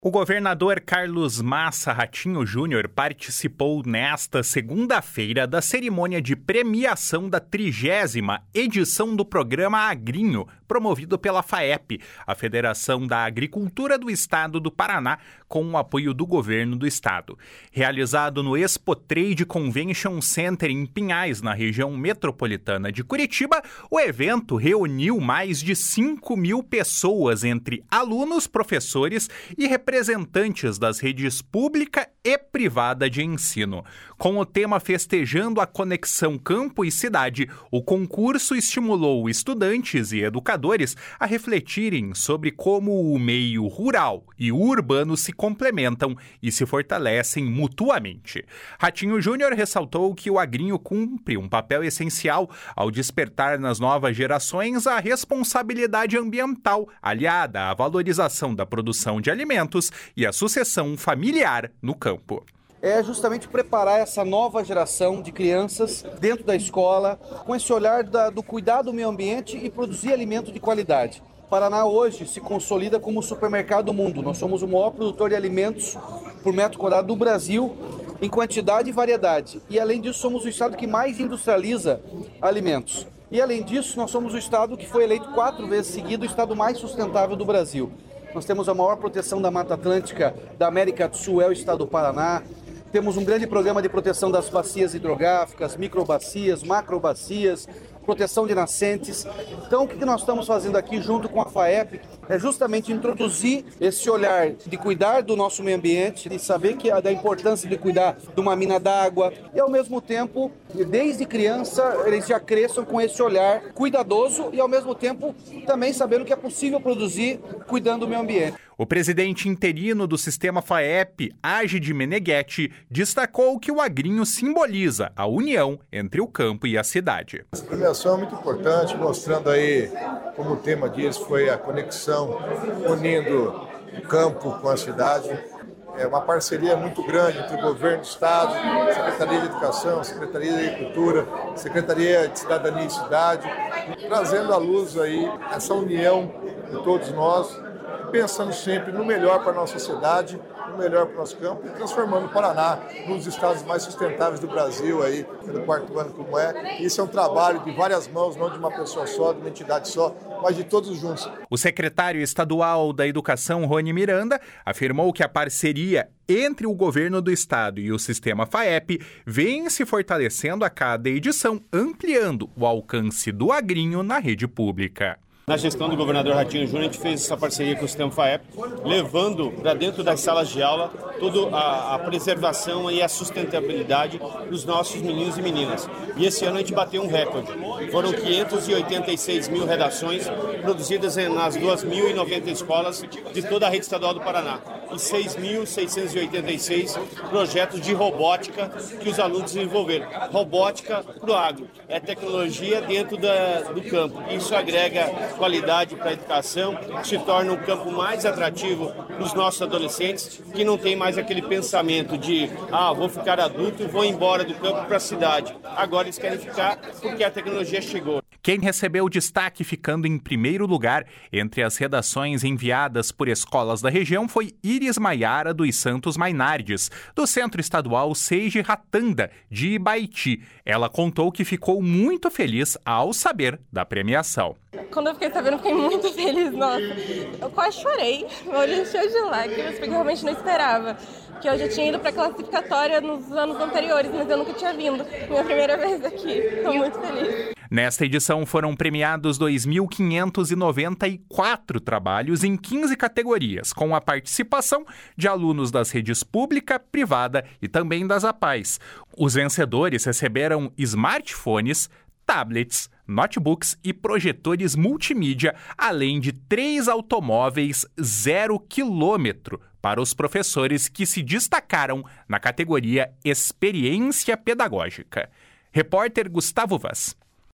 O governador Carlos Massa Ratinho Júnior participou nesta segunda-feira da cerimônia de premiação da 30ª edição do programa Agrinho, promovido pela FAEP, a Federação da Agricultura do Estado do Paraná, com o apoio do governo do estado. Realizado no Expo Trade Convention Center em Pinhais, na região metropolitana de Curitiba, o evento reuniu mais de 5.000 pessoas, entre alunos, professores e representantes das redes pública e privada de ensino. Com o tema Festejando a Conexão Campo e Cidade, o concurso estimulou estudantes e educadores a refletirem sobre como o meio rural e o urbano se complementam e se fortalecem mutuamente. Ratinho Júnior ressaltou que o agrinho cumpre um papel essencial ao despertar nas novas gerações a responsabilidade ambiental, aliada à valorização da produção de alimentos e a sucessão familiar no campo. É justamente preparar essa nova geração de crianças dentro da escola, com esse olhar do cuidado do meio ambiente e produzir alimento de qualidade. O Paraná hoje se consolida como o supermercado do mundo. Nós somos o maior produtor de alimentos por metro quadrado do Brasil, em quantidade e variedade. E além disso, somos o estado que mais industrializa alimentos. E além disso, nós somos o estado que foi eleito 4 vezes seguido o estado mais sustentável do Brasil. Nós temos a maior proteção da Mata Atlântica da América do Sul, é o estado do Paraná. Temos um grande programa de proteção das bacias hidrográficas, microbacias, macrobacias, proteção de nascentes. Então, o que nós estamos fazendo aqui junto com a FAEP é justamente introduzir esse olhar de cuidar do nosso meio ambiente, de saber da importância de cuidar de uma mina d'água e, ao mesmo tempo, desde criança, eles já cresçam com esse olhar cuidadoso e, ao mesmo tempo, também sabendo que é possível produzir cuidando do meio ambiente. O presidente interino do sistema FAEP, Agide Meneghetti, destacou que o agrinho simboliza a união entre o campo e a cidade. Essa premiação é muito importante, mostrando aí, como o tema diz, foi a conexão unindo o campo com a cidade. É uma parceria muito grande entre o governo do estado, Secretaria de Educação, Secretaria de Agricultura, Secretaria de Cidadania e Cidade, trazendo à luz aí essa união de todos nós, pensando sempre no melhor para a nossa cidade, no melhor para o nosso campo e transformando o Paraná num dos estados mais sustentáveis do Brasil, aí, pelo 4º ano como é. Isso é um trabalho de várias mãos, não de uma pessoa só, de uma entidade só, mas de todos juntos. O secretário estadual da Educação, Rony Miranda, afirmou que a parceria entre o governo do estado e o sistema FAEP vem se fortalecendo a cada edição, ampliando o alcance do agrinho na rede pública. Na gestão do governador Ratinho Júnior, a gente fez essa parceria com o sistema FAEP, levando para dentro das salas de aula toda a preservação e a sustentabilidade dos nossos meninos e meninas. E esse ano a gente bateu um recorde. Foram 586 mil redações produzidas nas 2.090 escolas de toda a rede estadual do Paraná. E 6.686 projetos de robótica que os alunos desenvolveram. Robótica para o agro. É tecnologia dentro do campo. Isso agrega qualidade para a educação, se torna um campo mais atrativo para os nossos adolescentes, que não tem mais aquele pensamento de vou ficar adulto e vou embora do campo para a cidade. Agora eles querem ficar porque a tecnologia chegou. Quem recebeu destaque ficando em primeiro lugar entre as redações enviadas por escolas da região foi Iris Maiara dos Santos Mainardes, do Centro Estadual Seiji Ratanda, de Ibaiti. Ela contou que ficou muito feliz ao saber da premiação. Quando eu fiquei sabendo, eu fiquei muito feliz, nossa. Eu quase chorei, meu olho encheu de lágrimas, porque eu realmente não esperava. Porque eu já tinha ido para a classificatória nos anos anteriores, mas eu nunca tinha vindo. Minha primeira vez aqui, estou muito feliz. Nesta edição foram premiados 2.594 trabalhos em 15 categorias, com a participação de alunos das redes pública, privada e também das APAES. Os vencedores receberam smartphones, tablets, notebooks e projetores multimídia, além de 3 automóveis 0 quilômetro para os professores que se destacaram na categoria Experiência Pedagógica. Repórter Gustavo Vaz.